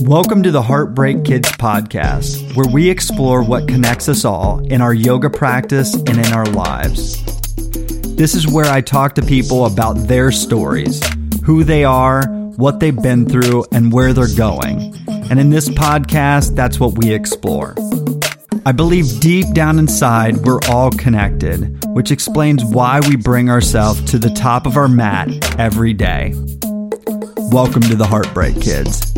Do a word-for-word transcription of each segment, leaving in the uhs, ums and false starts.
Welcome to the Heartbreak Kids podcast, where we explore what connects us all in our yoga practice and in our lives. This is where I talk to people about their stories, who they are, what they've been through, and where they're going. And in this podcast, that's what we explore. I believe deep down inside, we're all connected, which explains why we bring ourselves to the top of our mat every day. Welcome to the Heartbreak Kids.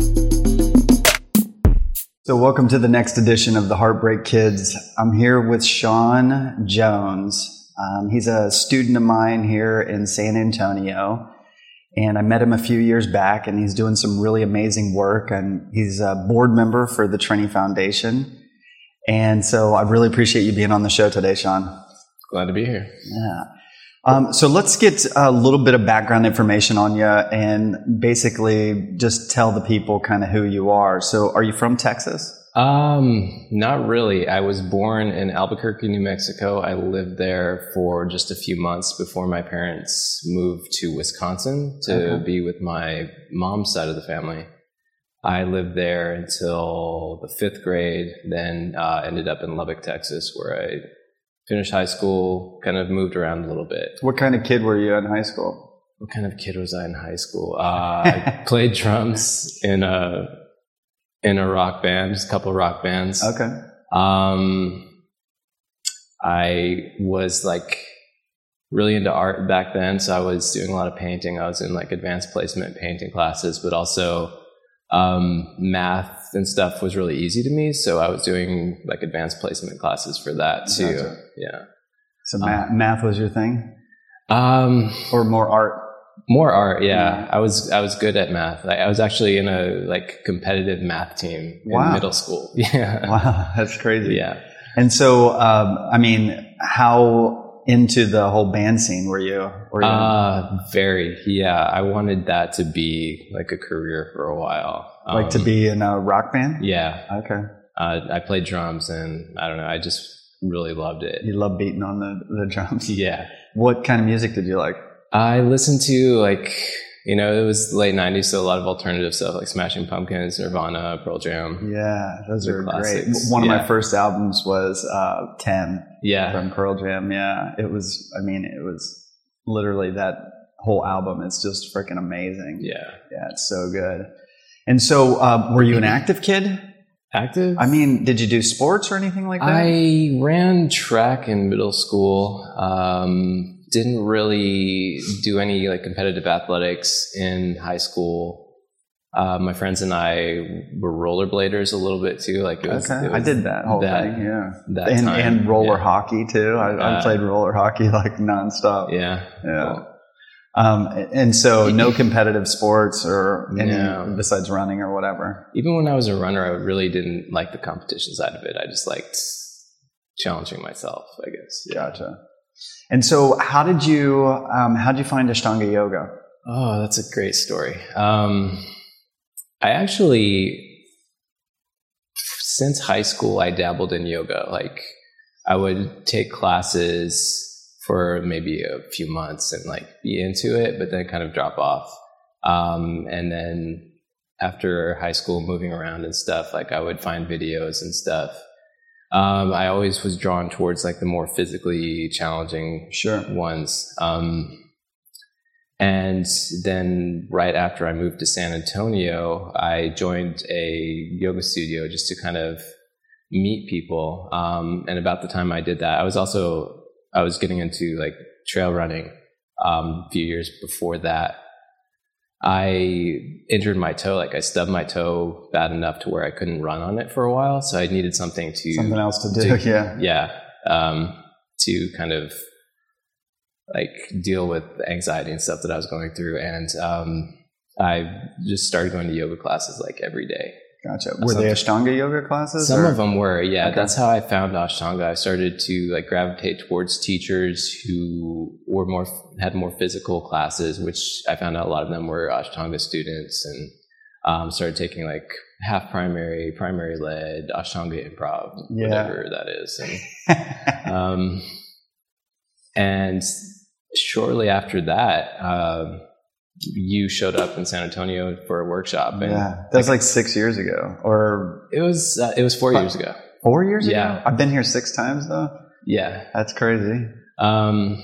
So welcome to the next edition of the Heartbreak Kids. I'm here with Sean Jones. Um, he's a student of mine here in San Antonio, and I met him a few years back, and he's doing some really amazing work, and he's a board member for the Trinity Foundation. And so I really appreciate you being on the show today, Sean. Glad to be here. Yeah. Um, so let's get a little bit of background information on you and basically just tell the people kind of who you are. So are you from Texas? Um, not really. I was born in Albuquerque, New Mexico. I lived there for just a few months before my parents moved to Wisconsin to okay. be with my mom's side of the family. I lived there until the fifth grade, then uh, ended up in Lubbock, Texas, where I finished high school, kind of moved around a little bit. What kind of kid were you in high school? What kind of kid was I in high school? Uh, I played drums in a in a rock band, just a couple of rock bands. Okay. Um, I was like really into art back then, so I was doing a lot of painting. I was in like advanced placement painting classes, but also um, math and stuff was really easy to me, so I was doing like advanced placement classes for that too. Gotcha. Yeah. So math, um, math was your thing, um, or more art? More art, yeah. yeah. I was I was good at math. I, I was actually in a like competitive math team in wow. middle school. Yeah. Wow, that's crazy. Yeah. And so, um, I mean, how into the whole band scene were you? Were you uh, very. Yeah, I wanted that to be like a career for a while. Like um, to be in a rock band? Yeah. Okay. Uh, I played drums, and I don't know, I just really loved it. You love beating on the, the drums? Yeah. What kind of music did you like? I listened to like, you know, it was the late nineties, so a lot of alternative stuff like Smashing Pumpkins, Nirvana, Pearl Jam. Yeah, those are classics. great. One of yeah. my first albums was uh, ten yeah. from Pearl Jam. Yeah, it was, I mean, it was literally that whole album is just freaking amazing. Yeah. Yeah, it's so good. And so, uh, were you an active kid? Active? I mean, did you do sports or anything like that? I ran track in middle school. Um, didn't really do any like competitive athletics in high school. Uh, my friends and I were rollerbladers a little bit too. Like it was, okay, it was I did that whole that, thing. Yeah, that and, time. and roller yeah. hockey too. I, uh, I played roller hockey like nonstop. Yeah, yeah. Cool. Um, and so no competitive sports or any no. besides running or whatever. Even when I was a runner, I really didn't like the competition side of it. I just liked challenging myself, I guess. Yeah. Gotcha. And so how did you, um, how did you find Ashtanga yoga? Oh, that's a great story. Um, I actually, since high school, I dabbled in yoga. Like I would take classes for maybe a few months and like be into it, but then kind of drop off. Um, and then after high school, moving around and stuff, like I would find videos and stuff. Um, I always was drawn towards like the more physically challenging sure. ones. Um, and then right after I moved to San Antonio, I joined a yoga studio just to kind of meet people. Um, and about the time I did that, I was also I was getting into like trail running um, a few years before that. I injured my toe, like I stubbed my toe bad enough to where I couldn't run on it for a while. So I needed something to... Something else to do, to, yeah. Yeah. Um, to kind of like deal with the anxiety and stuff that I was going through. And um, I just started going to yoga classes like every day. Gotcha. Were they Ashtanga yoga classes? Some or? of them were, yeah. Okay. That's how I found Ashtanga. I started to like gravitate towards teachers who were more had more physical classes, which I found out a lot of them were Ashtanga students, and um, started taking like half primary, primary led, Ashtanga improv, yeah. whatever that is. And, um, and shortly after that, um, you showed up in San Antonio for a workshop. And yeah, that was like, like six years ago, or it was uh, it was four five, years ago. Four years yeah. ago. I've been here six times though. Yeah, that's crazy. Um,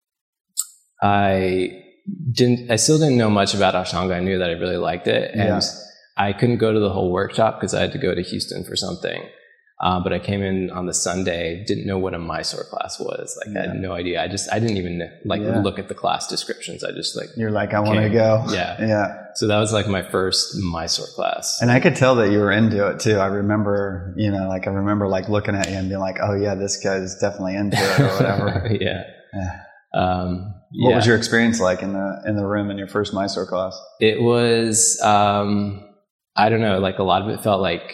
I didn't. I still didn't know much about Ashtanga. I knew that I really liked it, and yeah. I couldn't go to the whole workshop because I had to go to Houston for something. Uh, but I came in on the Sunday, didn't know what a Mysore class was. Like, yeah. I had no idea. I just, I didn't even like yeah. look at the class descriptions. I just like, you're like, I want to go. Yeah. Yeah. So that was like my first Mysore class. And I could tell that you were into it too. I remember, you know, like I remember like looking at you and being like, oh yeah, this guy's definitely into it or whatever. yeah. yeah. Um, what yeah. was your experience like in the, in the room in your first Mysore class? It was, um, I don't know, like a lot of it felt like,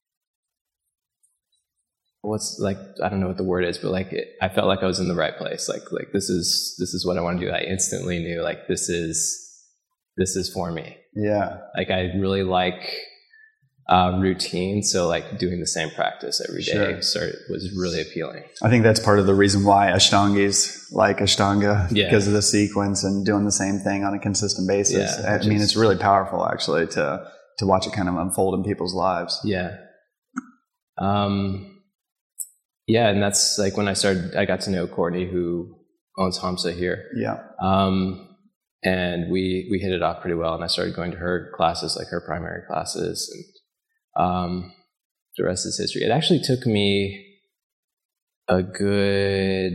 what's like, I don't know what the word is, but like, it, I felt like I was in the right place. Like, like this is, this is what I want to do. I instantly knew like, this is, this is for me. Yeah. Like I really like, uh, routine. So like doing the same practice every day sure. started, was really appealing. I think that's part of the reason why Ashtangis like Ashtanga yeah. because of the sequence and doing the same thing on a consistent basis. Yeah, I mean, is, it's really powerful actually to, to watch it kind of unfold in people's lives. Yeah. Um, Yeah, and that's like when I started, I got to know Courtney, who owns Hamsa here. Yeah. Um, and we, we hit it off pretty well, and I started going to her classes, like her primary classes, and um, the rest is history. It actually took me a good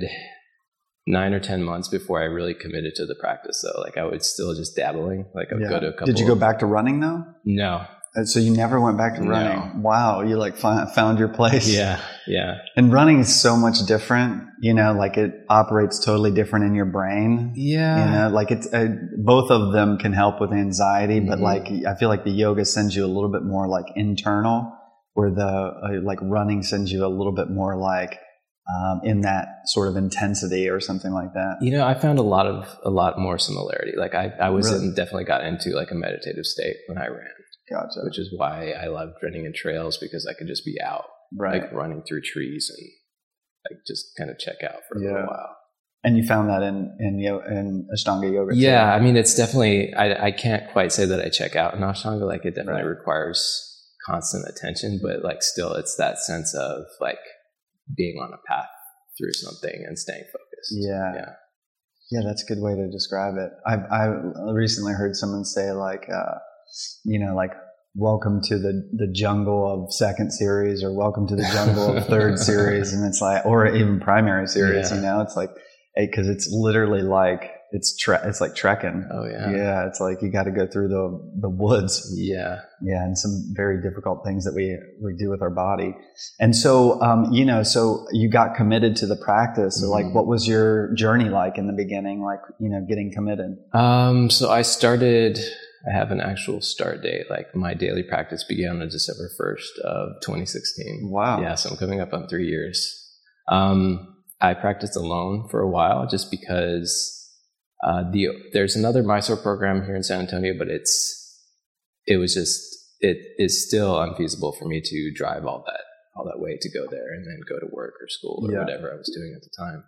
nine or ten months before I really committed to the practice, though. Like I would still just dabbling. Like I would yeah. go to a couple. Did you go back to running though? No. So you never went back to running? No. Wow. You like fi- found your place. Yeah. Yeah. And running is so much different, you know, like it operates totally different in your brain. Yeah. You know, like it's, uh, both of them can help with anxiety, but Mm-hmm. like, I feel like the yoga sends you a little bit more like internal, where the, uh, like running sends you a little bit more like, um, in that sort of intensity or something like that. You know, I found a lot of, a lot more similarity. Like I, I was Really? in, definitely got into like a meditative state when I ran. Gotcha. Which is why I loved running in trails, because I could just be out, right. like running through trees and like just kind of check out for a yeah. little while. And you found that in in, yo- in Ashtanga yoga too? Yeah, I mean, it's definitely, I, I can't quite say that I check out in Ashtanga. Like it definitely Right. requires constant attention, but like still it's that sense of like being on a path through something and staying focused. Yeah. Yeah. Yeah, that's a good way to describe it. I I recently heard someone say like, uh, you know, like, welcome to the, the jungle of second series, or welcome to the jungle of third series. And it's like, or even primary series, Yeah. you know, it's like, hey, cause it's literally like, it's tre- it's like trekking. Oh yeah. Yeah. It's like, you got to go through the, the woods. Yeah. Yeah. And some very difficult things that we, we do with our body. And so, um, you know, so you got committed to the practice. So like, Mhm. what was your journey like in the beginning? Like, you know, getting committed? Um, so I started, I have an actual start date. Like my daily practice began on December first of twenty sixteen. Wow. Yeah. So I'm coming up on three years. Um, I practiced alone for a while just because, uh, the, there's another Mysore program here in San Antonio, but it's, it was just, it is still unfeasible for me to drive all that, all that way to go there and then go to work or school or Yeah. whatever I was doing at the time.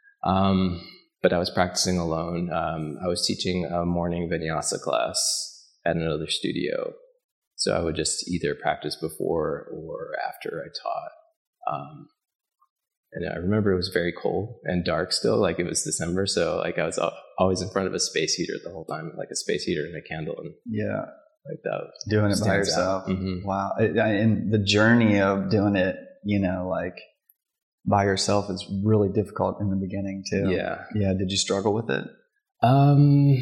Um, but I was practicing alone. Um, I was teaching a morning vinyasa class at another studio. So I would just either practice before or after I taught. Um, and I remember it was very cold and dark still, like it was December. So like I was always in front of a space heater the whole time, like a space heater and a candle. And Yeah. like that. Doing it by stands yourself. out. Mhm. Wow. It- And the journey of doing it, you know, like by yourself is really difficult in the beginning too. Yeah. Yeah. Did you struggle with it? Um,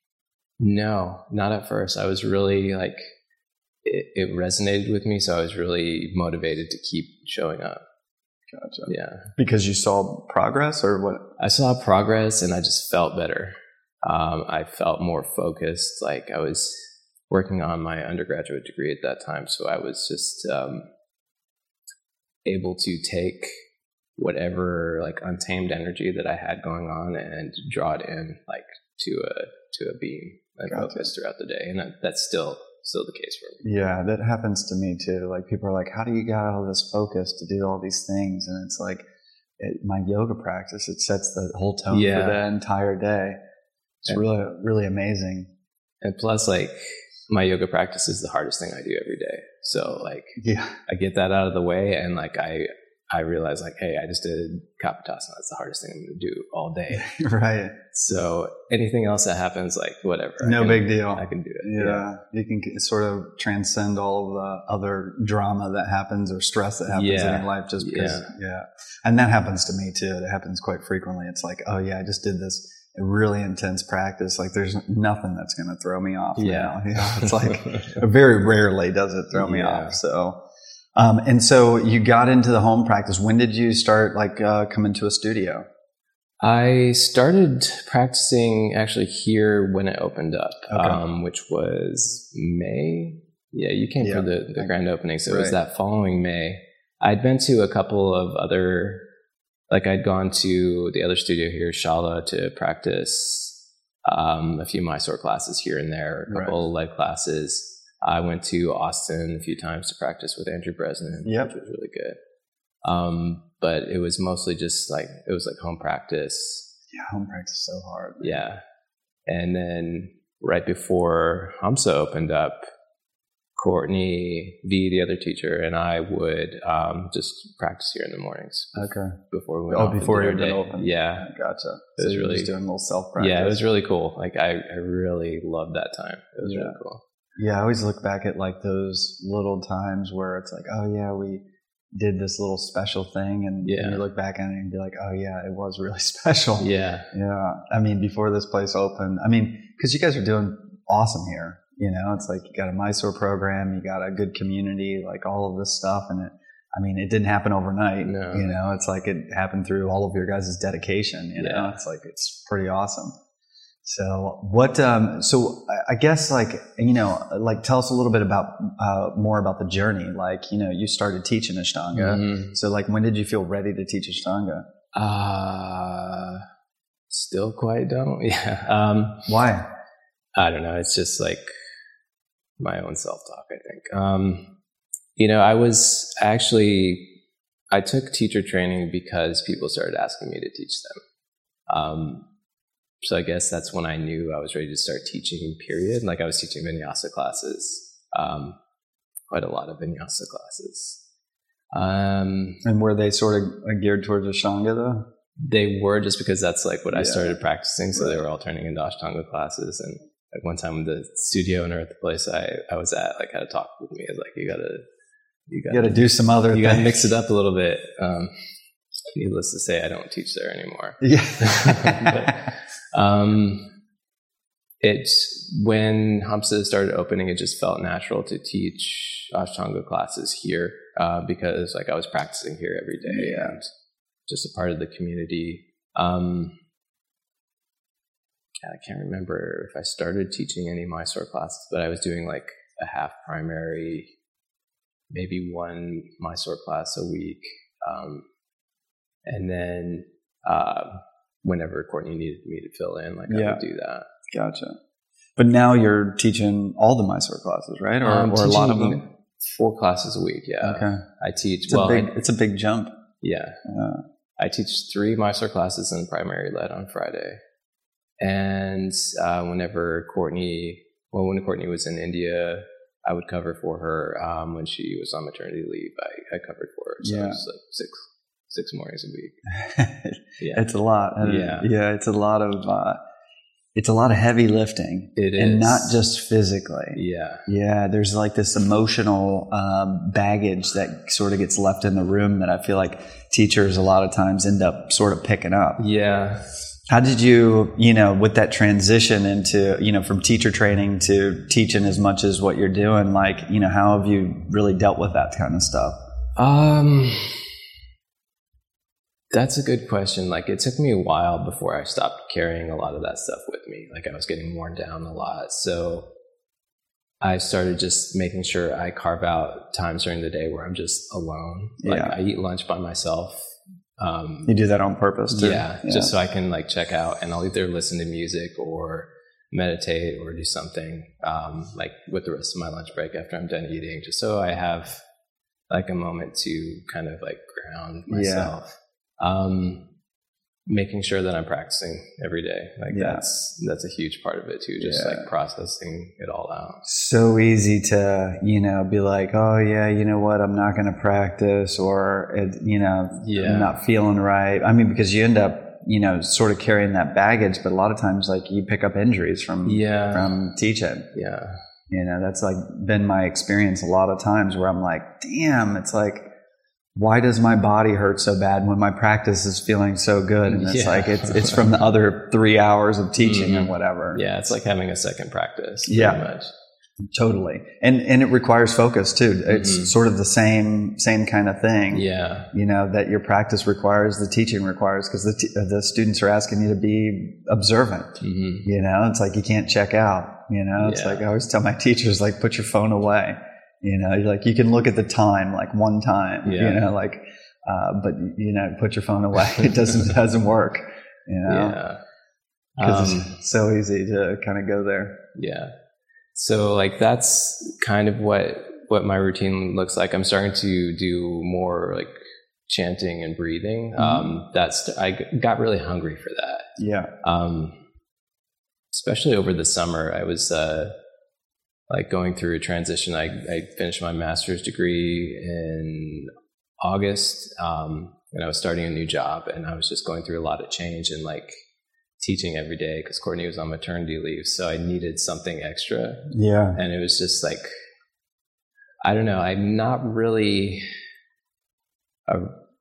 no, not at first. I was really like, it, it resonated with me. So I was really motivated to keep showing up. Gotcha. Yeah. Because you saw progress or what? I saw progress and I just felt better. Um, I felt more focused. Like I was working on my undergraduate degree at that time. So I was just, um, able to take whatever like untamed energy that I had going on and draw it in like to a, to a beam and Gotcha. focus throughout the day. And that, that's still, still the case for me. Yeah. That happens to me too. Like people are like, how do you got all this focus to do all these things? And it's like it, my yoga practice, it sets the whole tone Yeah. for the entire day. It's And- really, really amazing. And plus, like, my yoga practice is the hardest thing I do every day. So, like, yeah, I get that out of the way, and like, I I realize, like, hey, I just did Kapotasana. That's the hardest thing I'm going to do all day. right. So anything else that happens, like, whatever. No can, big deal. I can do it. Yeah. yeah. You can sort of transcend all of the other drama that happens or stress that happens Yeah. in your life just because, Yeah. yeah. And that happens to me too. It happens quite frequently. It's like, oh yeah, I just did this really intense practice. Like there's nothing that's going to throw me off. Yeah. Now. You know, it's like very rarely does it throw me Yeah. off. So, um, and so you got into the home practice. When did you start like, uh, come into a studio? I started practicing actually here when it opened up, Okay. um, which was May. Yeah, you came Yeah. for the, the grand opening. So it was Right. that following May. I'd been to a couple of other, like I'd gone to the other studio here, Shala, to practice um, a few Mysore classes here and there, a couple Right. leg classes. I went to Austin a few times to practice with Andrew Bresnan, Yep. which was really good. Um, but it was mostly just like, it was like home practice. Yeah. Home practice is so hard. Yeah. And then right before Hamsa opened up, Courtney V, the other teacher, and I would um, just practice here in the mornings Okay. before we went Oh, off and before did you our been day. open. Yeah. Gotcha. It So was you're really- just doing a little self practice. Yeah, it was really cool. Like I, I really loved that time. It was Yeah. really cool. Yeah, I always look back at like those little times where it's like, oh yeah, we did this little special thing, and, Yeah. and you look back on it and be like, oh yeah, it was really special. Yeah. Yeah. I mean, before this place opened, I mean, because you guys are doing awesome here. You know, it's like you got a Mysore program, you got a good community, like all of this stuff, and it. I mean, it didn't happen overnight. No. You know, it's like it happened through all of your guys' dedication. You know, Yeah. it's like it's pretty awesome. So what, um, so I- I guess like, you know, like tell us a little bit about, uh, more about the journey. Like, you know, you started teaching Ashtanga. Mhm. So like, when did you feel ready to teach Ashtanga? Uh, still quite don't. Yeah. Um, Why? I don't know. It's just like my own self-talk, I think. Um, you know, I was actually, I took teacher training because people started asking me to teach them. Um, so I guess that's when I knew I was ready to start teaching, period. Like I was teaching vinyasa classes, um, quite a lot of vinyasa classes. Um, And were they sort of geared towards Ashtanga though? they were, just because that's like what I Yeah. started practicing. So they Right. were all turning into Ashtanga classes. And like one time the studio owner at the place I, I was at, like had a talk with me. I was like, you gotta, you You gotta, got to do some other you gotta things. mix it up a little bit. Um, needless to say, I don't teach there anymore. Yeah. Um, it's when Hamsa started opening, it just felt natural to teach Ashtanga classes here, uh, because like I was practicing here every day Yeah. and just a part of the community. Um, I can't remember if I started teaching any Mysore classes, but I was doing like a half primary, maybe one Mysore class a week. Um, and then, uh, whenever Courtney needed me to fill in, like I Yeah. would do that. Gotcha. But now you're teaching all the Mysore classes, right? Or, Um, or a lot of teaching them? Four classes a week, yeah. Okay. I teach, It's, well, a big, I, it's a big jump. yeah. Uh, I teach three Mysore classes in primary lead on Friday. And uh, whenever Courtney, well, when Courtney was in India, I would cover for her. Um, when she was on maternity leave, I, I covered for her. So Yeah. it was like six, six mornings a week. Yeah. It's a lot. And Yeah. Yeah. It's a lot of, uh, it's a lot of heavy lifting. It is. And not just physically. Yeah. Yeah, there's like this emotional um, baggage that sort of gets left in the room that I feel like teachers a lot of times end up sort of picking up. Yeah. How did you, you know, with that transition into, you know, from teacher training to teaching as much as what you're doing, like, you know, how have you really dealt with that kind of stuff? Um, that's a good question. Like, it took me a while before I stopped carrying a lot of that stuff with me. Like, I was getting worn down a lot. So I started just making sure I carve out times during the day where I'm just alone. Like, Yeah. I eat lunch by myself. Um, You do that on purpose too? yeah, just so I can like check out, and I'll either listen to music or meditate or do something um, like with the rest of my lunch break after I'm done eating, just so I have like a moment to kind of like ground myself. Yeah. Um, making sure that I'm practicing every day. Like Yeah. that's, that's a huge part of it too. Just Yeah. like processing it all out. So easy to, you know, be like, oh yeah, you know what, I'm not going to practice, or, it, you know, Yeah. I'm not feeling right. I mean, because you end up, you know, sort of carrying that baggage, but a lot of times like you pick up injuries from, Yeah. from teaching. Yeah. You know, that's like been my experience a lot of times where I'm like, damn, it's like, why does my body hurt so bad when my practice is feeling so good? And it's Yeah. like, it's, it's from the other three hours of teaching Mhm. or whatever. Yeah. It's like having a second practice. Pretty Yeah. much. Totally. And, and it requires focus too. It's Mhm. sort of the same, same kind of thing. Yeah. You know, that your practice requires, the teaching requires, because the, t- the students are asking you to be observant. hmm You know, it's like you can't check out. You know, it's Yeah. like I always tell my teachers, like, put your phone away. You know, you're like, you can look at the time like one time, Yeah. you know, like, uh, but, you know, put your phone away. It doesn't, it doesn't work, you know, Yeah. because Um, it's so easy to kind of go there. Yeah. So like that's kind of what what my routine looks like. I'm starting to do more like chanting and breathing. Mhm. Um, that's I g- got really hungry for that. Yeah. Um, especially over the summer, I was uh, like going through a transition. I, I finished my master's degree in August, um, and I was starting a new job, and I was just going through a lot of change and like teaching every day because Courtney was on maternity leave. So I needed something extra. Yeah. And it was just like, I don't know, I'm not really a,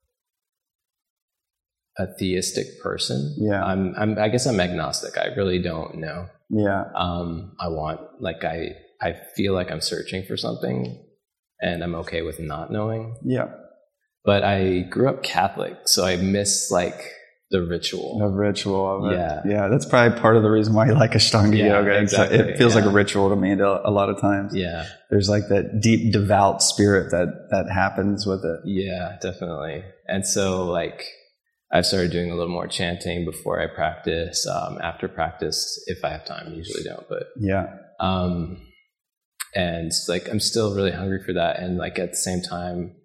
a theistic person. Yeah. I'm, I'm, I guess I'm agnostic. I really don't know. Yeah. Um, I want, like, I, I feel like I'm searching for something and I'm okay with not knowing. Yeah. But I grew up Catholic, so I miss like the ritual. The ritual of it. Yeah. Yeah. That's probably part of the reason why I like Ashtanga Yeah, yoga. It's- exactly, It feels like yeah. a ritual to me a lot of times. Yeah. There's like that deep devout spirit that, that happens with it. Yeah, definitely. And so like I've started doing a little more chanting before I practice, um, after practice, if I have time. Usually don't, but, Yeah. um, and like, I'm still really hungry for that. And like at the same time,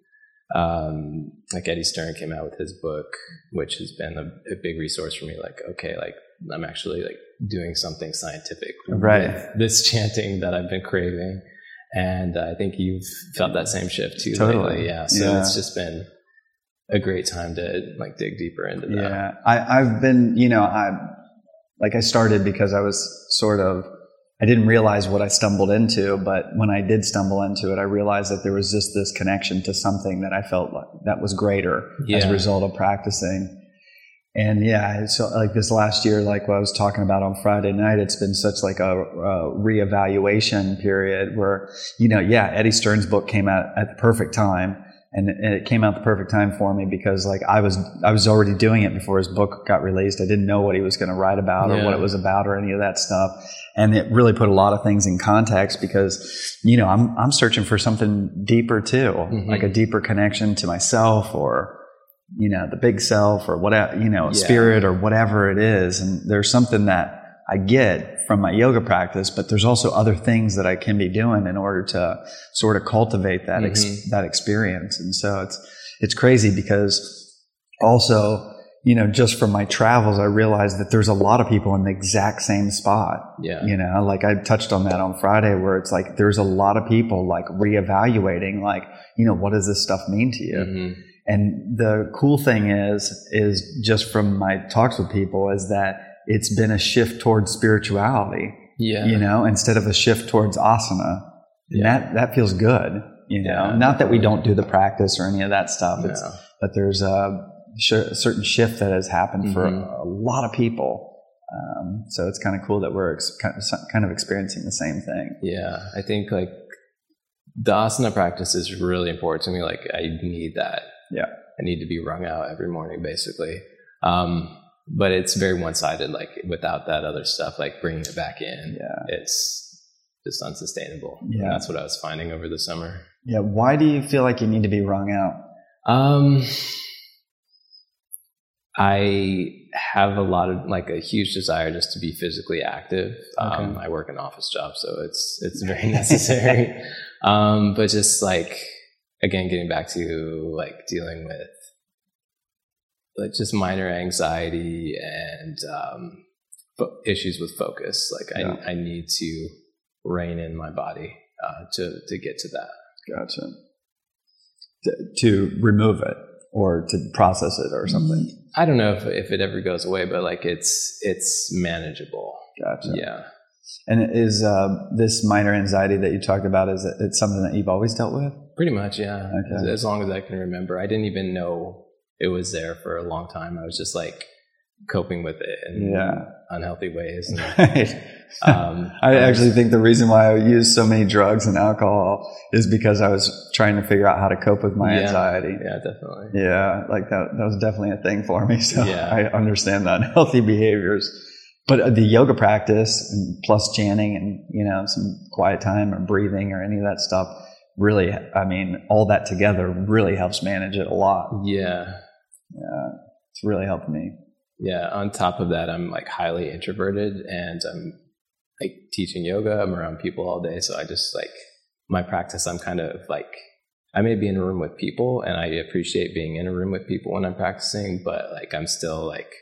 um, like Eddie Stern came out with his book, which has been a, a big resource for me. Like, okay, like I'm actually like doing something scientific Right. with this chanting that I've been craving. And I think you've felt that same shift too. Totally. Lately. Yeah. So Yeah. it's just been a great time to like dig deeper into that. Yeah. I, I've been, you know, I, like I started because I was sort of, I didn't realize what I stumbled into, but when I did stumble into it, I realized that there was just this connection to something that I felt like that was greater as a Yeah. result of practicing. And yeah, so like this last year, like what I was talking about on Friday night, it's been such like a, a reevaluation period where, you know, yeah, Eddie Stern's book came out at the perfect time. And it came out the perfect time for me because like I was, I was already doing it before his book got released. I didn't know what he was going to write about or Yeah. what it was about or any of that stuff. And it really put a lot of things in context because, you know, I'm, I'm searching for something deeper too, Mhm. like a deeper connection to myself or, you know, the big self or whatever, you know, Yeah. spirit or whatever it is. And there's something that I get from my yoga practice, but there's also other things that I can be doing in order to sort of cultivate that, ex- Mhm. that experience. And so it's, it's crazy because also, you know, just from my travels, I realized that there's a lot of people in the exact same spot. Yeah. You know, like I touched on that on Friday where it's like, there's a lot of people like reevaluating, like, you know, what does this stuff mean to you? Mhm. And the cool thing is, is just from my talks with people is that it's been a shift towards spirituality, Yeah. you know, instead of a shift towards asana. And Yeah. that, that feels good, you know, Yeah, not that we definitely. don't do the practice or any of that stuff. It's, No. but there's a, sh- a certain shift that has happened for Mhm. a, a lot of people. Um, so it's kind of cool that we're ex- kind of experiencing the same thing. Yeah. I think like the asana practice is really important to me. Like I need that. Yeah. I need to be wrung out every morning basically. Um, but it's very one-sided, like without that other stuff, like bringing it back in, Yeah. it's just unsustainable. Yeah. And that's what I was finding over the summer. Yeah. Why do you feel like you need to be wrung out? Um, I have a lot of like a huge desire just to be physically active. Um, Okay. I work an office job, so it's, it's very necessary. um, but just like, again, getting back to like dealing with like just minor anxiety and um, fo- issues with focus. Like Yeah. I, I need to rein in my body uh, to to get to that. Gotcha. To, to remove it or to process it or something. I don't know if if it ever goes away, but like it's it's manageable. Gotcha. Yeah. And is uh, this minor anxiety that you talked about, is it it's something that you've always dealt with? Pretty much, yeah. Okay. As, as long as I can remember. I didn't even know it was there for a long time. I was just like coping with it in Yeah. unhealthy ways. And, Right. um, I was- actually think the reason why I use so many drugs and alcohol is because I was trying to figure out how to cope with my Yeah. anxiety. Yeah, definitely. Yeah, like that, that was definitely a thing for me. So Yeah. I understand the unhealthy behaviors. But the yoga practice and plus chanting and, you know, some quiet time or breathing or any of that stuff really, I mean, all that together really helps manage it a lot. Yeah. Yeah, it's really helped me. Yeah. On top of that, I'm like highly introverted and I'm like teaching yoga. I'm around people all day. So I just like my practice, I'm kind of like, I may be in a room with people and I appreciate being in a room with people when I'm practicing, but like I'm still like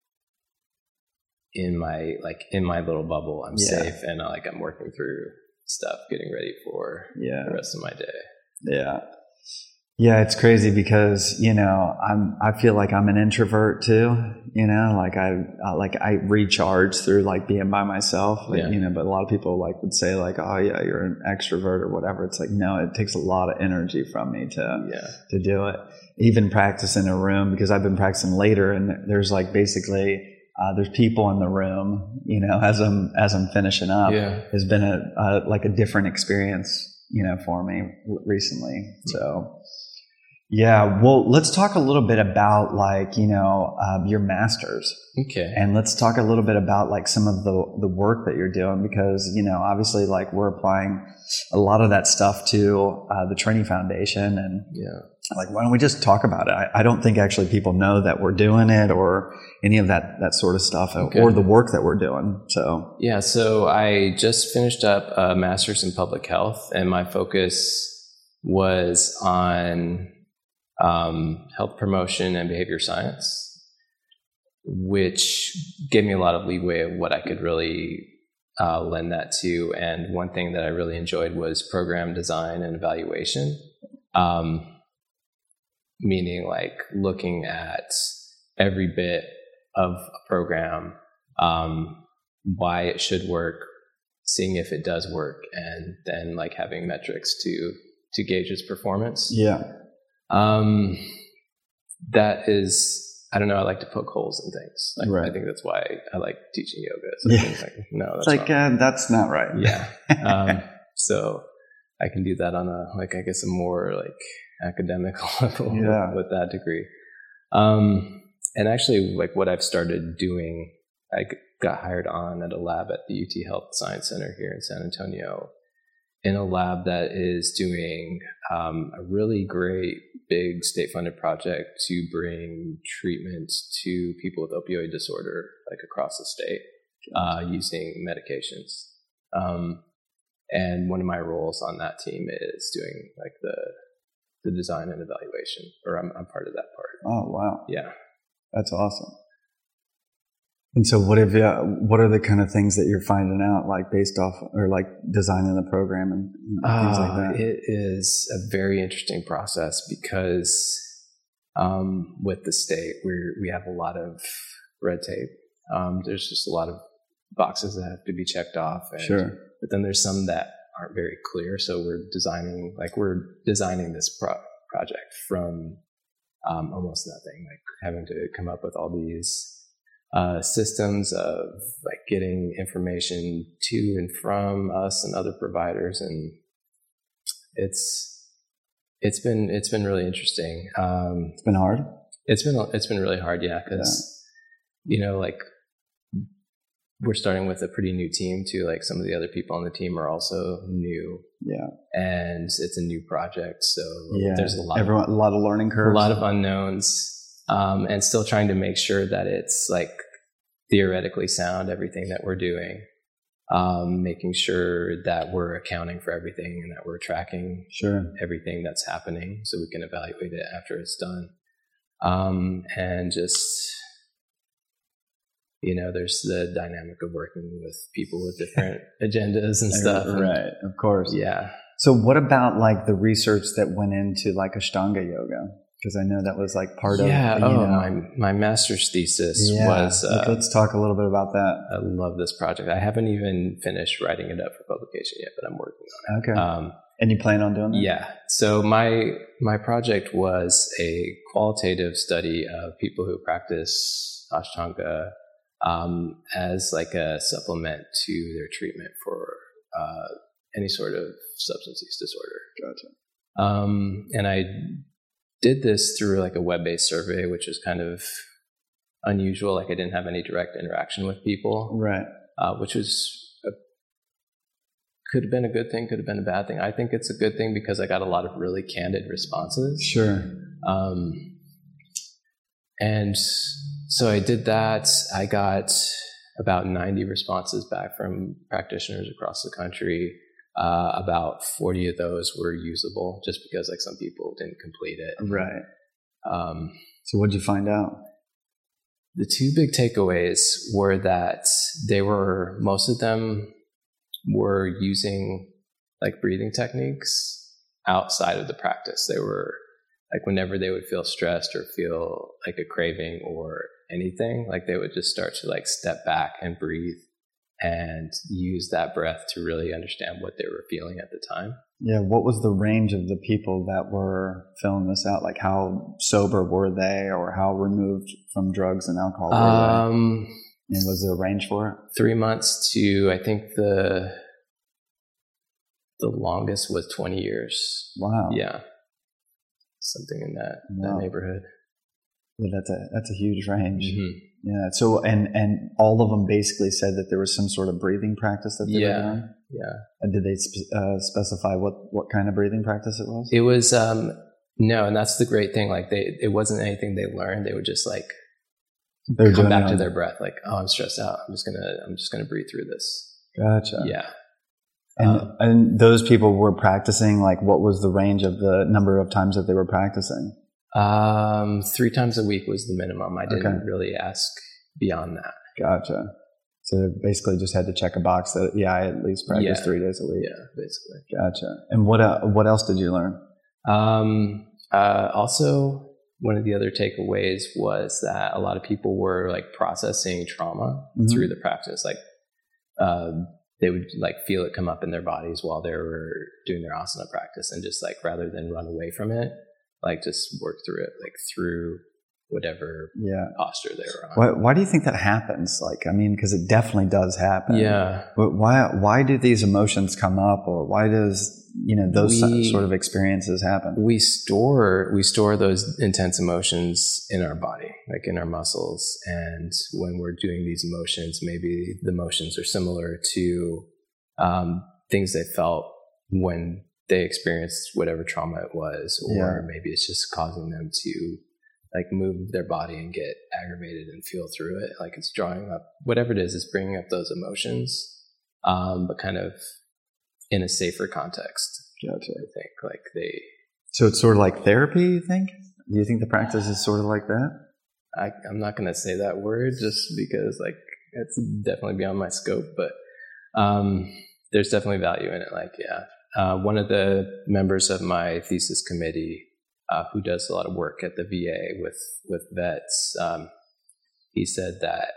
in my, like in my little bubble. I'm Yeah. safe and uh, like I'm working through stuff, getting ready for Yeah. the rest of my day. Yeah. Yeah, it's crazy because, you know, I'm, I feel like I'm an introvert too, you know, like I, uh, like I recharge through like being by myself, like, Yeah. you know, but a lot of people like would say like, oh yeah, you're an extrovert or whatever. It's like, no, it takes a lot of energy from me to, Yeah. to do it. Even practice in a room, because I've been practicing later and there's like basically, uh, there's people in the room, you know, as I'm, as I'm finishing up. Yeah. Has been a, uh, like a different experience, you know, for me recently. So, yeah, well, let's talk a little bit about like, you know, um, your masters, Okay. and let's talk a little bit about like some of the, the work that you're doing, because, you know, obviously like we're applying a lot of that stuff to uh, the Trinity Foundation, and Yeah. like, why don't we just talk about it? I, I don't think actually people know that we're doing it or any of that, that sort of stuff, Okay. or the work that we're doing. So, Yeah, so I just finished up a master's in public health, and my focus was on um, health promotion and behavior science, which gave me a lot of leeway of what I could really uh, lend that to. And one thing that I really enjoyed was program design and evaluation, um, meaning like looking at every bit of a program, um, why it should work, seeing if it does work, and then like having metrics to to gauge its performance. yeah. Um, that is, I don't know. I like to poke holes in things. Like, Right. I think that's why I like teaching yoga. So Yeah. things like, no, It's that's like, not. uh, that's not right. Yeah. Um, so I can do that on a, like, I guess a more like academic level Yeah. with, with that degree. Um, and actually like what I've started doing, I g- got hired on at a lab at the U T Health Science Center here in San Antonio, in a lab that is doing um, a really great big state-funded project to bring treatment to people with opioid disorder, like across the state, uh, using medications. Um, and one of my roles on that team is doing like the the design and evaluation, or I'm, I'm part of that part. Oh, wow. Yeah. That's awesome. And so what have you, what are the kind of things that you're finding out, like based off, or like designing the program and things like Uh, that? it is a very interesting process because um, with the state, we we have a lot of red tape. Um, there's just a lot of boxes that have to be checked off. And, Sure. But then there's some that aren't very clear. So we're designing, like we're designing this pro- project from um, almost nothing, like having to come up with all these uh, systems of like getting information to and from us and other providers, and it's it's been it's been really interesting. Um, It's been hard. it's been it's been really hard, yeah, because you know, like we're starting with a pretty new team too. Like some of the other people on the team are also new, Yeah. and it's a new project, so Yeah. there's a lot Everyone, a lot of learning a curves. lot of unknowns. Um, and still trying to make sure that it's like theoretically sound, everything that we're doing, um, making sure that we're accounting for everything and that we're tracking Sure. everything that's happening so we can evaluate it after it's done. Um, and just, you know, there's the dynamic of working with people with different agendas and stuff. Right, of course. Yeah. So what about like the research that went into like Ashtanga yoga? Because I know that was like part yeah, of, you oh, know, my, my master's thesis yeah. was... Uh, Let's talk a little bit about that. I love this project. I haven't even finished writing it up for publication yet, but I'm working on it. Okay. Um, and you plan on doing that? Yeah. So my my project was a qualitative study of people who practice Ashtanga um, as like a supplement to their treatment for uh, any sort of substance use disorder. Gotcha. Um, and I did this through like a web-based survey, which was kind of unusual. Like I didn't have any direct interaction with people, right? Uh, which was a, could have been a good thing, could have been a bad thing. I think it's a good thing because I got a lot of really candid responses. Sure. Um, and so I did that. I got about ninety responses back from practitioners across the country. Uh, about forty of those were usable just because like some people didn't complete it. Right. Um, so what did you find out? The two big takeaways were that they were, most of them were using like breathing techniques outside of the practice. They were like, whenever they would feel stressed or feel like a craving or anything, like they would just start to like step back and breathe and use that breath to really understand what they were feeling at the time. Yeah. What was the range of the people that were filling this out? Like how sober were they, or how removed from drugs and alcohol were um, they? And was there a range for it? Three months to, I think the the longest was twenty years. Wow. Yeah. Something in that, wow. that neighborhood. Yeah, that's a that's a huge range. Mm-hmm. Yeah. So and and all of them basically said that there was some sort of breathing practice that they yeah. were doing. Yeah. And did they spe- uh, specify what what kind of breathing practice it was? It was um, no, and that's the great thing. Like they, it wasn't anything they learned. They would just like They're come back to own. their breath. Like, oh, I'm stressed out. I'm just gonna I'm just gonna breathe through this. Gotcha. Yeah. And, um, and those people were practicing, like, what was the range of the number of times that they were practicing? Um, three times a week was the minimum. I didn't okay. really ask beyond that. Gotcha. So basically just had to check a box that, yeah, I at least practice yeah. three days a week. Yeah, basically. Gotcha. And what, uh, what else did you learn? Um, uh, also, one of the other takeaways was that a lot of people were like processing trauma mm-hmm. through the practice. Like, um, they would like feel it come up in their bodies while they were doing their asana practice, and just like, rather than run away from it, like just work through it, like through whatever yeah. posture they were on. Why, why do you think that happens? Like, I mean, because it definitely does happen. Yeah. But why, why do these emotions come up, or why does, you know, those we, sort of experiences happen? We store, we store those intense emotions in our body, like in our muscles. And when we're doing these emotions, maybe the emotions are similar to um, things they felt when they experienced whatever trauma it was, or yeah. maybe it's just causing them to like move their body and get aggravated and feel through it. Like it's drawing up, whatever it is, it's bringing up those emotions, um, but kind of in a safer context. Gotcha. I think like they. So it's sort of like therapy, you think? Do you think the practice is sort of like that? I, I'm not going to say that word just because like it's definitely beyond my scope, but um, there's definitely value in it. Like, yeah. Uh, one of the members of my thesis committee uh, who does a lot of work at the V A with, with vets, um, he said that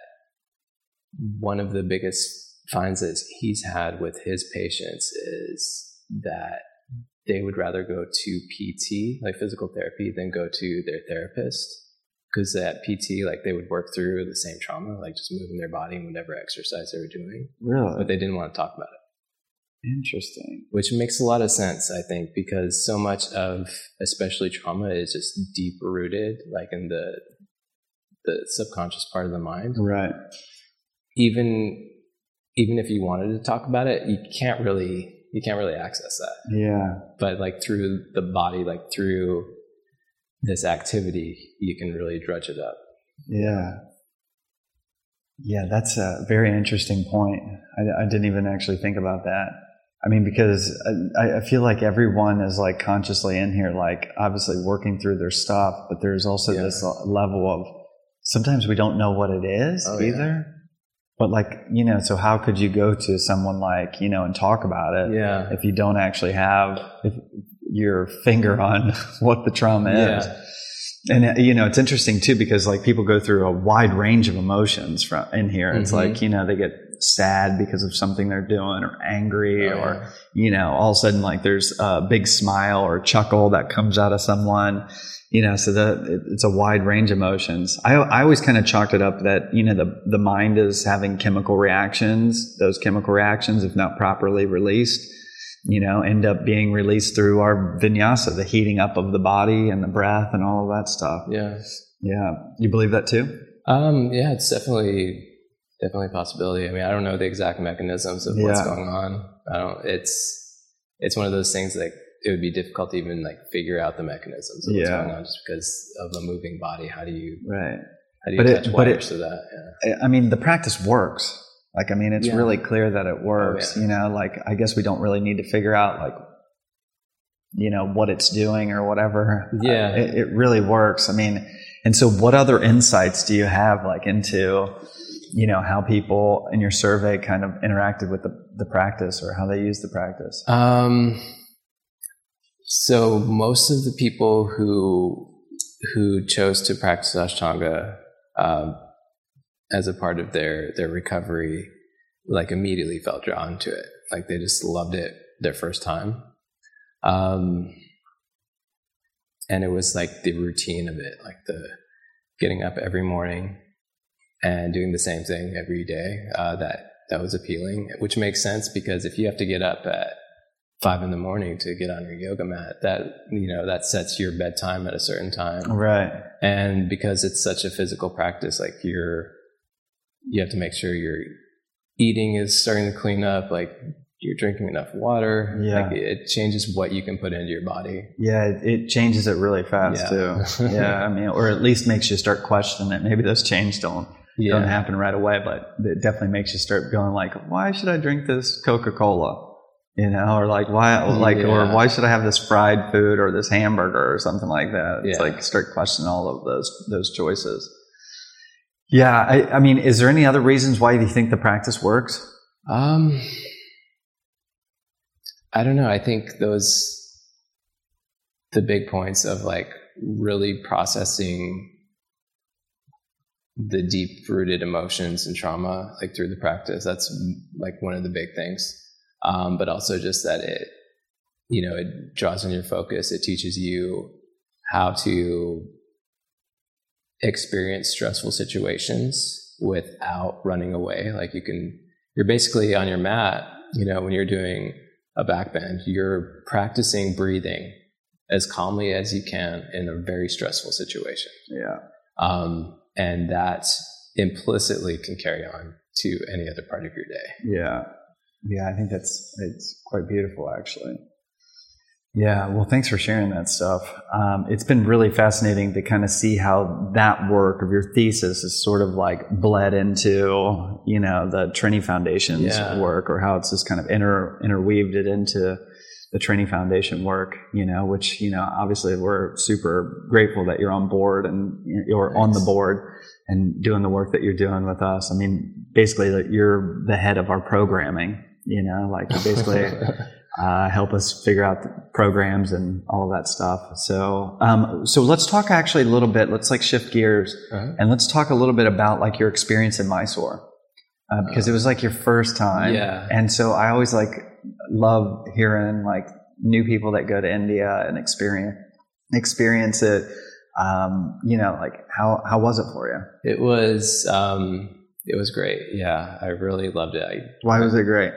one of the biggest finds that he's had with his patients is that they would rather go to P T, like physical therapy, than go to their therapist. Because at P T, like they would work through the same trauma, like just moving their body and whatever exercise they were doing. Really? But they didn't want to talk about it. Interesting. Which makes a lot of sense, I think, because so much of especially trauma is just deep rooted, like in the the subconscious part of the mind. Right. Even even if you wanted to talk about it, you can't really you can't really access that. Yeah. But like through the body, like through this activity, you can really drudge it up. Yeah. Yeah, that's a very interesting point. I, I didn't even actually think about that. I mean, because I, I feel like everyone is like consciously in here, like obviously working through their stuff, but there's also yeah. this level of sometimes we don't know what it is oh, either. Yeah. But like, you know, so how could you go to someone like, you know, and talk about it yeah. if you don't actually have if your finger on what the trauma is? Yeah. And, you know, it's interesting too, because like people go through a wide range of emotions from in here. It's mm-hmm. like, you know, they get sad because of something they're doing or angry oh, or, yeah. you know, all of a sudden like there's a big smile or chuckle that comes out of someone, you know, so that it's a wide range of emotions. I, I always kind of chalked it up that, you know, the, the mind is having chemical reactions. Those chemical reactions, if not properly released, you know, end up being released through our vinyasa, the heating up of the body and the breath and all of that stuff. Yeah. Yeah. You believe that too? Um, yeah, it's definitely, definitely a possibility. I mean, I don't know the exact mechanisms of what's yeah. going on. I don't, it's, it's one of those things like it would be difficult to even like figure out the mechanisms of what's yeah. going on just because of a moving body. How do you, right. how do you but touch it, wires but it, to that? Yeah. I mean, the practice works. Like, I mean, it's yeah. really clear that it works, oh, yeah. you know, like, I guess we don't really need to figure out, like, you know, what it's doing or whatever. Yeah. Uh, it, it really works. I mean, and so what other insights do you have, like, into, you know, how people in your survey kind of interacted with the, the practice or how they use the practice? Um, so most of the people who, who chose to practice Ashtanga, um, as a part of their, their recovery, like immediately felt drawn to it. Like they just loved it their first time. Um, and it was like the routine of it, like the getting up every morning and doing the same thing every day. Uh, that, that was appealing, which makes sense because if you have to get up at five in the morning to get on your yoga mat, that, you know, that sets your bedtime at a certain time. Right. And because it's such a physical practice, like you're, you have to make sure your eating is starting to clean up, like you're drinking enough water. Yeah. Like it changes what you can put into your body. Yeah, it, it changes it really fast yeah. too. Yeah, I mean, or at least makes you start questioning it. Maybe those changes don't, yeah. don't happen right away, but it definitely makes you start going like, why should I drink this Coca-Cola? You know, or like why, like, yeah. or why should I have this fried food or this hamburger or something like that? It's yeah. like start questioning all of those those choices. Yeah, I, I mean, is there any other reasons why you think the practice works? Um, I don't know. I think those, the big points of like really processing the deep rooted emotions and trauma, like through the practice, that's like one of the big things. Um, but also just that it, you know, it draws on your focus. It teaches you how to experience stressful situations without running away. Like you can, you're basically on your mat, you know, when you're doing a back bend, you're practicing breathing as calmly as you can in a very stressful situation. Yeah. Um, and that implicitly can carry on to any other part of your day. Yeah. Yeah. I think that's, it's quite beautiful actually. Yeah, well, thanks for sharing that stuff. Um, it's been really fascinating to kind of see how that work of your thesis is sort of like bled into, you know, the Trinity Foundation's yeah. work, or how it's just kind of inter interweaved it into the Trinity Foundation work, you know, which, you know, obviously we're super grateful that you're on board and you're on the board and doing the work that you're doing with us. I mean, basically that you're the head of our programming, you know, like you basically Uh, help us figure out the programs and all of that stuff. So, um, so let's talk actually a little bit. Let's like shift gears uh-huh. and let's talk a little bit about like your experience in Mysore, uh, because uh, it was like your first time. Yeah. And so I always like love hearing like new people that go to India and experience experience it. Um, you know, like how how was it for you? It was um, it was great. Yeah, I really loved it. I, Why was it great?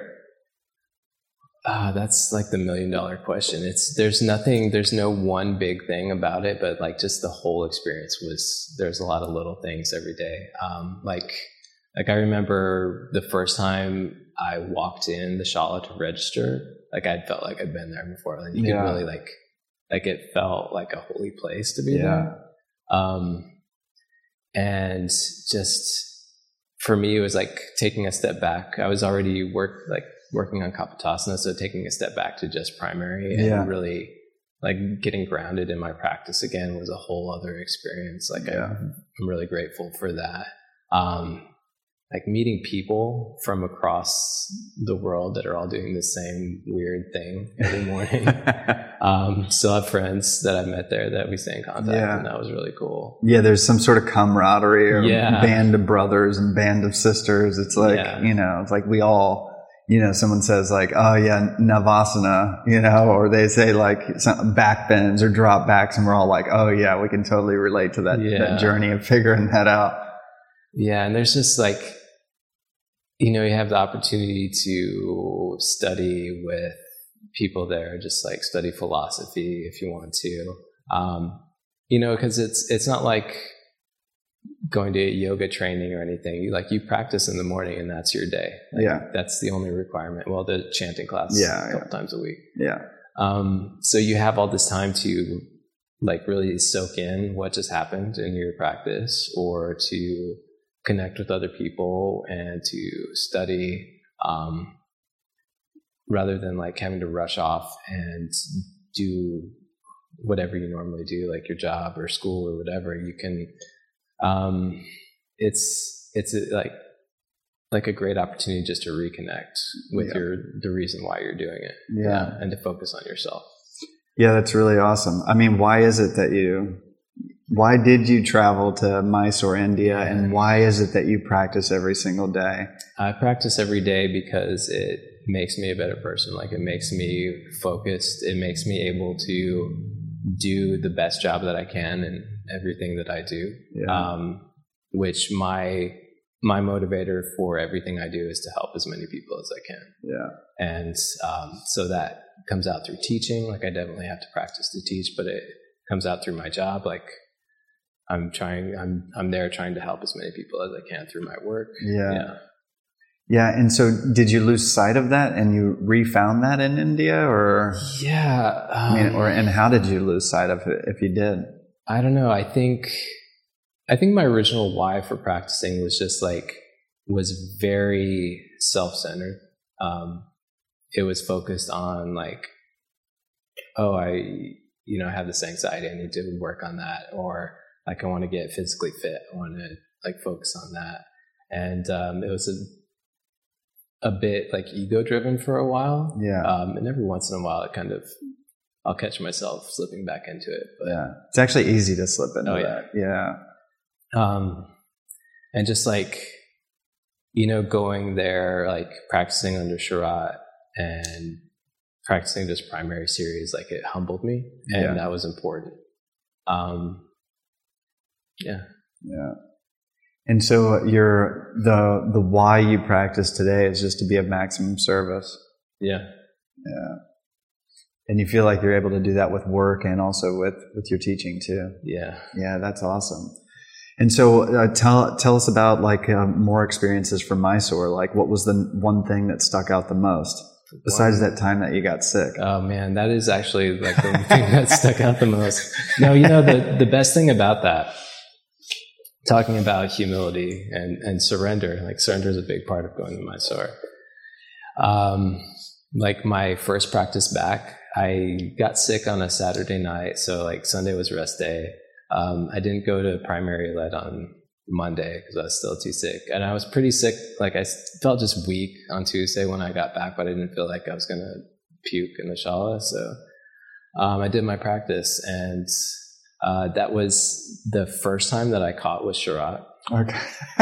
Ah, that's like the million dollar question. It's, there's nothing, there's no one big thing about it, but like just the whole experience was, there's a lot of little things every day. Um, like, like I remember the first time I walked in the Shala to register, like I felt like I'd been there before. Like you yeah. could really like, like it felt like a holy place to be yeah. there. Um, and just for me, it was like taking a step back. I was already work, like, working on Kapotasana, so taking a step back to just primary and Yeah. really like getting grounded in my practice again was a whole other experience. Like Yeah. I'm, I'm really grateful for that. Um, like meeting people from across the world that are all doing the same weird thing every morning. um, still have friends that I met there that we stay in contact, Yeah. and that was really cool. Yeah, there's some sort of camaraderie or Yeah. band of brothers and band of sisters. It's like, Yeah. you know, it's like we all, you know, someone says like, oh yeah, Navasana, you know, or they say like some back bends or drop backs, and we're all like, oh yeah, we can totally relate to that, Yeah. that journey of figuring that out. Yeah, and there's just like, you know, you have the opportunity to study with people there, just like study philosophy if you want to. Um, you know, because it's it's not like going to yoga training or anything. You like you practice in the morning and that's your day. Like, Yeah. that's the only requirement. Well, the chanting class Yeah, a couple yeah. times a week. Yeah. Um, so you have all this time to like really soak in what just happened in your practice, or to connect with other people and to study, um, rather than like having to rush off and do whatever you normally do, like your job or school or whatever. You can, um, it's, it's a, like, like a great opportunity just to reconnect with Yeah. your, the reason why you're doing it. Yeah. And to focus on yourself. Yeah, that's really awesome. I mean, why is it that you, why did you travel to Mysore, India, and why is it that you practice every single day? I practice every day because it makes me a better person. Like it makes me focused. It makes me able to do the best job that I can in everything that I do. Yeah. Um, which my, my motivator for everything I do is to help as many people as I can. Yeah. And, um, so that comes out through teaching. Like I definitely have to practice to teach, but it comes out through my job. Like I'm trying, I'm, I'm there trying to help as many people as I can through my work. Yeah. Yeah. Yeah. And so did you lose sight of that and you refound that in India, or, Yeah. Um, I mean, or, and how did you lose sight of it if you did? I don't know. I think, I think my original why for practicing was just like, was very self-centered. Um, it was focused on like, oh, I, you know, I have this anxiety. I need to work on that. Or like, I want to get physically fit. I want to like focus on that. And, um, it was a, a bit like ego driven for a while. Yeah. Um, and every once in a while it kind of, I'll catch myself slipping back into it. But, Yeah. It's actually easy to slip into Oh, yeah. that. Yeah. Um, and just like, you know, going there, like practicing under Sharath and practicing this primary series, like it humbled me, and Yeah. that was important. Um, yeah. Yeah. And so your, the, the why you practice today is just to be of maximum service. Yeah. Yeah. And you feel like you're able to do that with work and also with, with your teaching too. Yeah. Yeah, that's awesome. And so uh, tell tell us about like uh, more experiences from Mysore. Like what was the one thing that stuck out the most besides that time that you got sick? Oh man, that is actually like the thing that stuck out the most. No, you know, the, the best thing about that, talking about humility and, and surrender, like surrender is a big part of going to Mysore. Um, like my first practice back, I got sick on a Saturday night. So like Sunday was rest day. Um, I didn't go to primary lead on Monday because I was still too sick. And I was pretty sick. Like I felt just weak on Tuesday when I got back, but I didn't feel like I was going to puke in the shala. So um, I did my practice, and uh, that was the first time that I caught with Sharath. Okay.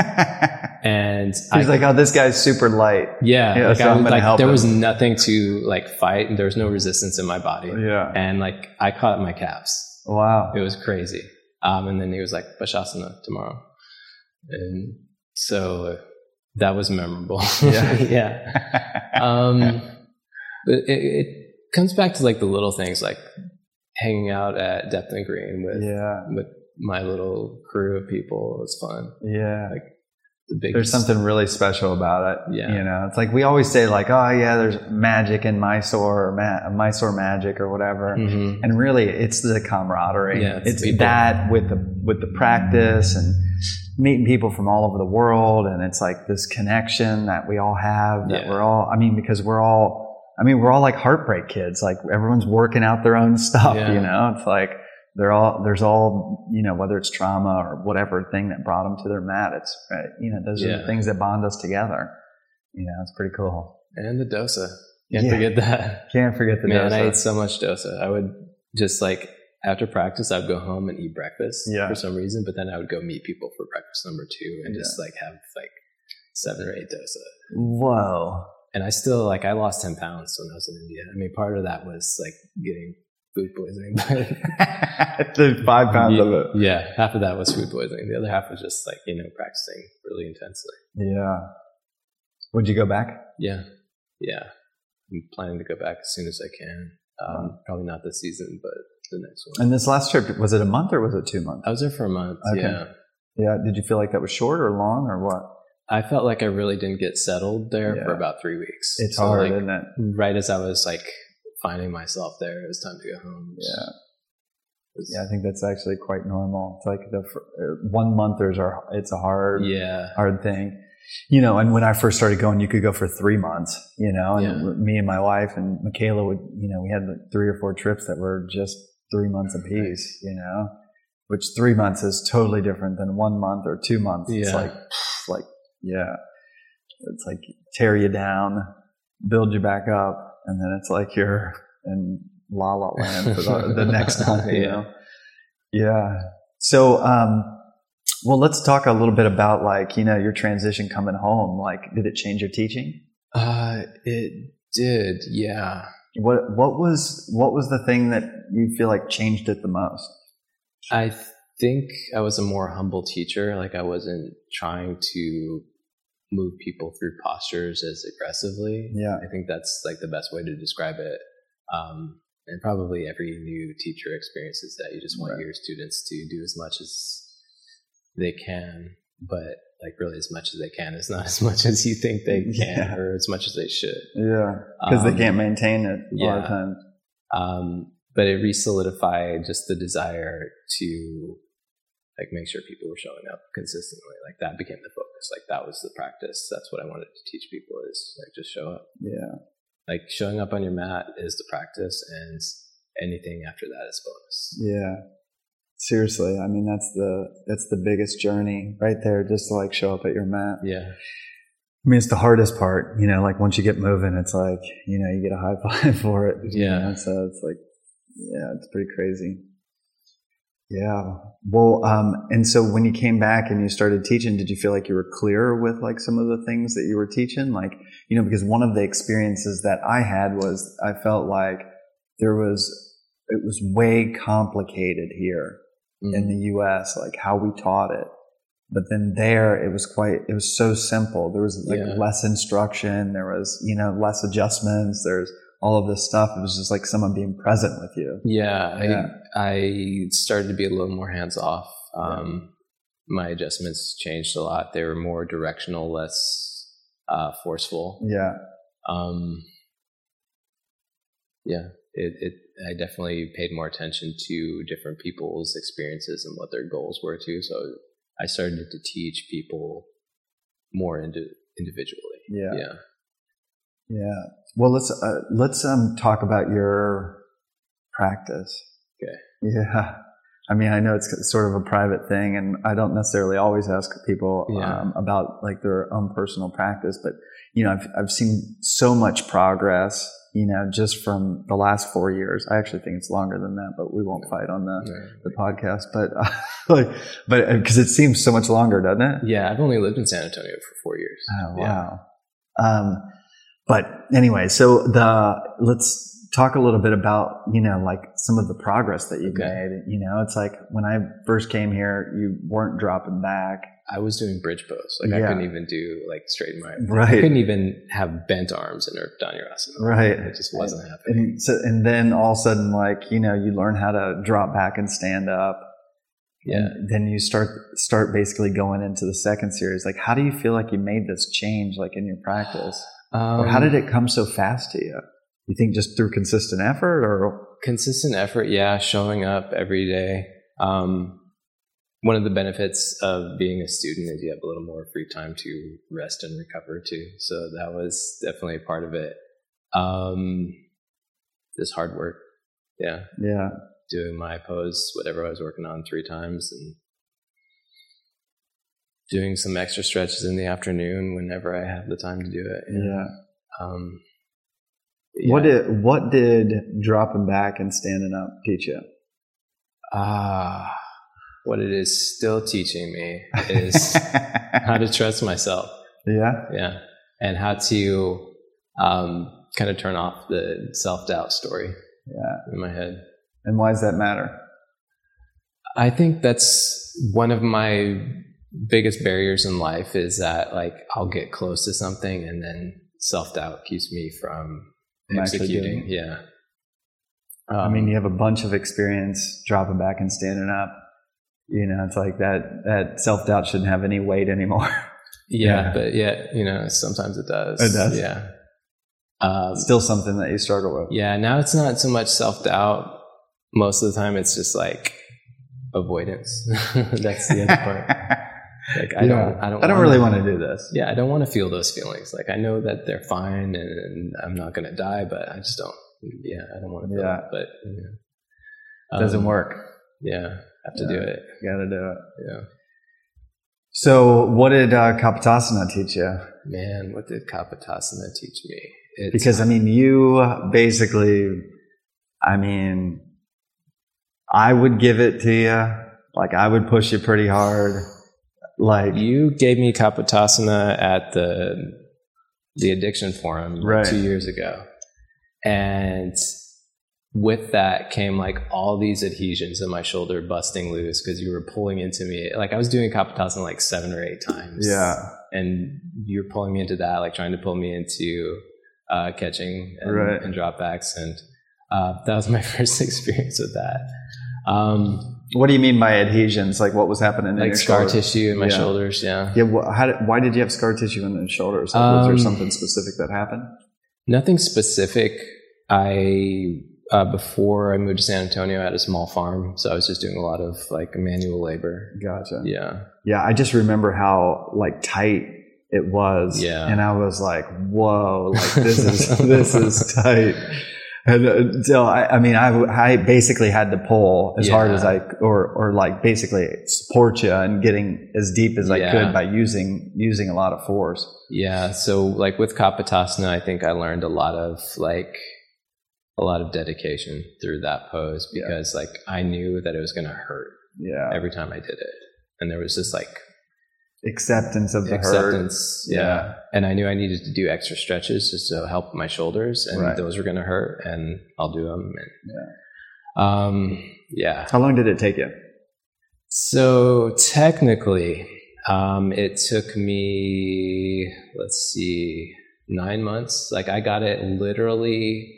And He's I, like, oh, this guy's super light. yeah, Yeah, like, so I I'm was, gonna like help there him. was nothing to like fight, and there was no resistance in my body. Yeah. And like I caught my calves. Wow. It was crazy. Um, and then he was like, Bashasana tomorrow. And so that was memorable. Yeah. Yeah. Um, but it, it comes back to like the little things, like hanging out at Depton Green with, Yeah. with my little crew of people. It was fun. Yeah. Like the big, There's something really special about it. Yeah. You know, it's like we always say like, oh yeah, there's magic in Mysore or ma- Mysore magic or whatever. Mhm. And really it's the camaraderie. Yeah, it's it's people. that with the, with the practice and, meeting people from all over the world, and it's like this connection that we all have, that Yeah. we're all, I mean, because we're all, I mean, we're all like heartbreak kids. Like everyone's working out their own stuff, Yeah. you know, it's like they're all, there's all, you know, whether it's trauma or whatever thing that brought them to their mat, it's, uh, you know, those are Yeah. the things that bond us together. You know, it's pretty cool. And the dosa. Can't Yeah. forget that. Can't forget the Man, dosa. I ate so much dosa. I would just like, after practice, I'd go home and eat breakfast Yeah. for some reason, but then I would go meet people for breakfast number two and just like have like seven or eight dosa. Whoa. And I still, like, I lost ten pounds when I was in India. I mean, part of that was like getting food poisoning. But The five pounds yeah, of it. yeah, half of that was food poisoning. The other half was just like, you know, practicing really intensely. Yeah. Would you go back? Yeah. Yeah. I'm planning to go back as soon as I can. Um, probably not this season, but the next one. And this last trip, was it a month or was it two months? I was there for a month. Okay. Yeah. Yeah. Did you feel like that was short or long or what? I felt like I really didn't get settled there Yeah. for about three weeks. It's So, hard, like, isn't it? right as I was like finding myself there, it was time to go home. Yeah. It was- Yeah. I think that's actually quite normal. It's like the fir- uh, one monthers are, it's a hard, Yeah. hard thing. You know, and when I first started going, you could go for three months, you know, and Yeah. me and my wife and Michaela would, you know, we had like three or four trips that were just three months apiece, you know, which three months is totally different than one month or two months. It's Yeah. like, like, yeah, it's like tear you down, build you back up. And then it's like you're in La La Land for the, the next month, you Yeah. know? Yeah. So, um, well, let's talk a little bit about like, you know, your transition coming home. Like, did it change your teaching? Uh, it did. Yeah. What, what was, what was the thing that you feel like changed it the most? I think I was a more humble teacher. Like I wasn't trying to move people through postures as aggressively. Yeah. I think that's like the best way to describe it. Um, and probably every new teacher experiences that. You just want Right. your students to do as much as they can, but like really as much as they can is not as much as you think they can Yeah. or as much as they should. Yeah. Because Um, they can't maintain it a lot yeah. of times. Um, but it re-solidified just the desire to like make sure people were showing up consistently. Like that became the focus. Like that was the practice. That's what I wanted to teach people is like just show up. Yeah. Like showing up on your mat is the practice, and anything after that is bonus. Yeah. Seriously. I mean, that's the, that's the biggest journey right there. Just to like show up at your mat. Yeah. I mean, it's the hardest part, you know, like once you get moving, it's like, you know, you get a high five for it. you Yeah. know, So it's like, yeah, it's pretty crazy. Yeah. Well, um, and so when you came back and you started teaching, did you feel like you were clear with like some of the things that you were teaching? Like, you know, because one of the experiences that I had was I felt like there was, it was way complicated here Mm-hmm. in the U S, like how we taught it. But then there, it was quite, it was so simple. There was like Yeah. less instruction. There was, you know, less adjustments. There's all of this stuff. It was just like someone being present with you. Yeah, Yeah. I I started to be a little more hands off. Um, my adjustments changed a lot. They were more directional, less uh, forceful. Yeah. Um, yeah, it, it. I definitely paid more attention to different people's experiences and what their goals were too. So I started to teach people more indi- individually. Yeah. Yeah. Yeah. Well, let's, uh, let's, um, talk about your practice. Okay. Yeah. I mean, I know it's sort of a private thing, and I don't necessarily always ask people Yeah. um, about like their own personal practice, but you know, I've I've seen so much progress, you know, just from the last four years. I actually think it's longer than that, but we won't fight on the Yeah. the podcast. But uh, like, but because it seems so much longer, doesn't it? Yeah, I've only lived in San Antonio for four years. Oh, Yeah. wow. Um, but anyway, so the, let's talk a little bit about, you know, like some of the progress that you've Okay. made. You know, it's like when I first came here, you weren't dropping back. I was doing bridge pose. Like I Yeah. couldn't even do like straight my, I Right. couldn't even have bent arms in Dhanurasana. Right. It just wasn't happening. And so, and then all of a sudden, like, you know, you learn how to drop back and stand up. Yeah. And then you start, start basically going into the second series. Like, how do you feel like you made this change, like in your practice? Um, Or how did it come so fast to you? You think just through consistent effort or? Consistent effort. Yeah. Showing up every day. Um, one of the benefits of being a student is you have a little more free time to rest and recover too. So that was definitely a part of it. Um, just hard work. Yeah. Yeah. Doing my pose, whatever I was working on three times, and doing some extra stretches in the afternoon whenever I have the time to do it. Yeah. Um, yeah. What did, what did dropping back and standing up teach you? Ah, what it is still teaching me is how to trust myself. Yeah. Yeah. And how to, um, kind of turn off the self-doubt story Yeah. in my head. And why does that matter? I think that's one of my biggest barriers in life, is that like I'll get close to something and then self-doubt keeps me from I'm executing. Yeah. Um, I mean, you have a bunch of experience dropping back and standing up. You know, it's like that, that self-doubt shouldn't have any weight anymore. yeah, Yeah. But yeah, you know, sometimes it does. It does? Yeah. Um, Still something that you struggle with. yeah. Now it's not so much self-doubt. Most of the time it's just like avoidance. That's the other part. Like I Yeah. don't, I don't, I don't wanna, really want to do this. Yeah, I don't want to feel those feelings. Like I know that they're fine and I'm not going to die, but I just don't. Yeah, I don't want to feel Yeah. it. But you know, It doesn't um, work. Yeah, have to Yeah. do it. You got to do it. Yeah, So what did uh, Kapotasana teach you? man, what did Kapotasana teach me? It's, Because, I mean, you basically, I mean, I would give it to you. Like, I would push you pretty hard. Like, you gave me Kapotasana at the the addiction forum Right. two years ago, and with that came like all these adhesions in my shoulder busting loose because you were pulling into me. Like I was doing Kapotasana like seven or eight times. yeah, And you're pulling me into that, like trying to pull me into uh, catching and, Right. and dropbacks. And uh, that was my first experience with that. Um, what do you mean by adhesions? Like, what was happening in like your scar shoulder? tissue in my Yeah. shoulders. Yeah. Yeah, wh- how did, why did you have scar tissue in the shoulders? Like, was there Um, something specific that happened? Nothing specific. I uh, before I moved to San Antonio, I had a small farm, so I was just doing a lot of like manual labor. Gotcha. Yeah, Yeah, I just remember how like tight it was. Yeah. And I was like, whoa, like this is, this is tight. And uh, so, I, I mean, I, I basically had to pull as Yeah. hard as I, or, or like basically support you and getting as deep as I Yeah. could by using, using a lot of force. yeah. So like with Kapotasana, I think I learned a lot of like a lot of dedication through that pose because like I knew that it was going to hurt Yeah. every time I did it, and there was this like Acceptance of the hurt. acceptance. Yeah. Yeah. And I knew I needed to do extra stretches just to help my shoulders, and Right. those were going to hurt, and I'll do them. And, Yeah. Um, yeah. How long did it take you? So technically, um, it took me, let's see, nine months. Like I got it literally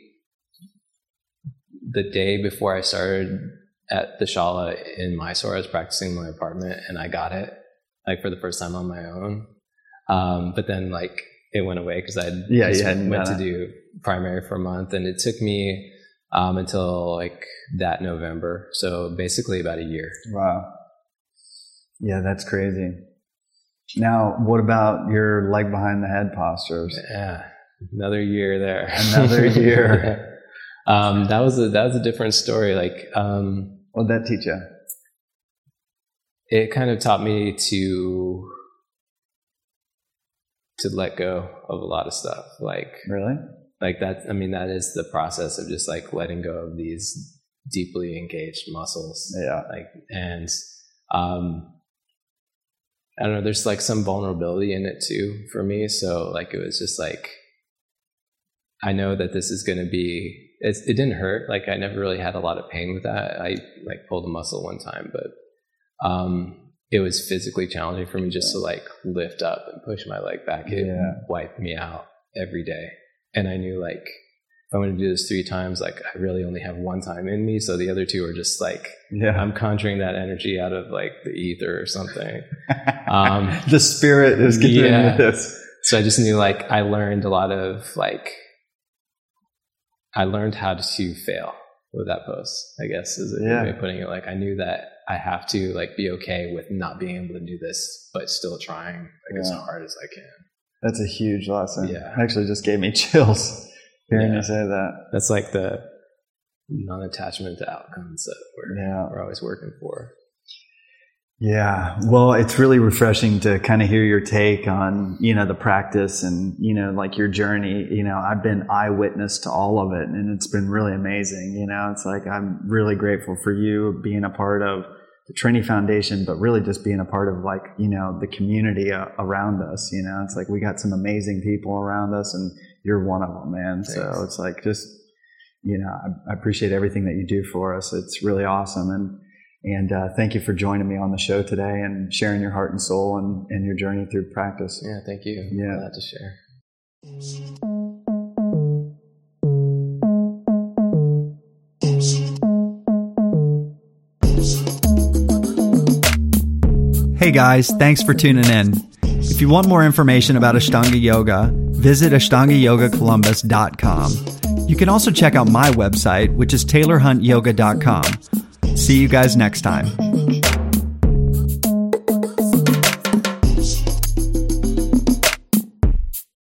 the day before I started at the Shala in Mysore. I was practicing in my apartment and I got it like for the first time on my own. Um, but then like it went away because I Yeah, just you hadn't went to done it. do primary for a month, and it took me um, until like that November. So basically about a year. Wow. Yeah, that's crazy. Now, what about your leg behind the head postures? Yeah, another year there. Another year. um, that was a that was a different story. Like, um, What did that teach you? it kind of taught me to to let go of a lot of stuff. Like, Really? like that. I mean, that is the process of just like letting go of these deeply engaged muscles. Yeah. Like, and um, I don't know. There's like some vulnerability in it too for me. So like, it was just like, I know that this is going to be, it's, it didn't hurt. Like I never really had a lot of pain with that. I like pulled a muscle one time, but, um, it was physically challenging for me just to like lift up and push my leg back. It Yeah. wiped me out every day. And I knew like, if I'm going to do this three times, like I really only have one time in me. So the other two are just like, Yeah. I'm conjuring that energy out of like the ether or something. Um, the spirit is getting yeah. this. So I just knew like I learned a lot of like, I learned how to fail. with that post, I guess, is a good Yeah. way of putting it. Like, I knew that I have to like be okay with not being able to do this, but still trying like as Yeah. hard as I can. That's a huge lesson. Yeah. Actually just gave me chills hearing Yeah. you say that. That's like the non-attachment to outcomes that we're, Yeah. we're always working for. Yeah. Well, it's really refreshing to kind of hear your take on, you know, the practice and, you know, like your journey. You know, I've been eyewitness to all of it, and it's been really amazing. You know, it's like, I'm really grateful for you being a part of the Trinity Foundation, but really just being a part of like, you know, the community uh, around us. You know, it's like we got some amazing people around us, and you're one of them, man. Thanks. So it's like, just, you know, I, I appreciate everything that you do for us. It's really awesome. And, And uh, thank you for joining me on the show today and sharing your heart and soul and, and your journey through practice. Yeah, thank you. Yeah. Glad to share. Hey guys, thanks for tuning in. If you want more information about Ashtanga Yoga, visit ashtanga yoga columbus dot com. You can also check out my website, which is taylor hunt yoga dot com. See you guys next time.